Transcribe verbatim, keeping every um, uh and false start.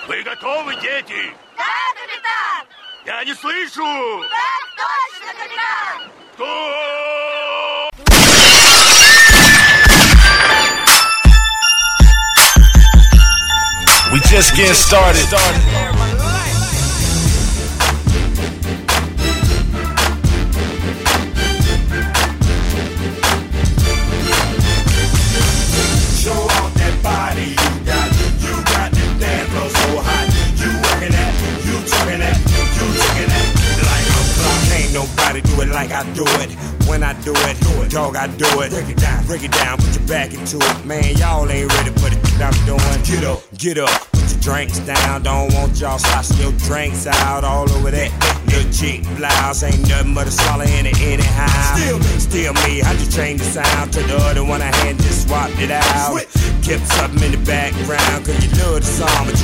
Вы готовы, дети? Да, капитан! Я не слышу! Так точно, капитан! Кто? We just getting started. Show off that body you got. You got the dance floor so hot. You working that, you talking that, you taking that like a clock. Ain't nobody do it like I do it. When I do it, do it, dog, I do it. Break it down, break it down, put your back into it. Man, y'all ain't ready for the shit I'm doing. Get up, get up, put your drinks down. Don't want y'all sloshing your drinks out all over that little chick blouse. Ain't nothing but a swallow in it anyhow. Still me, still me. I just changed the sound to the other one I had, just swapped it out. Switch. Kept something in the background, cause you love the song, but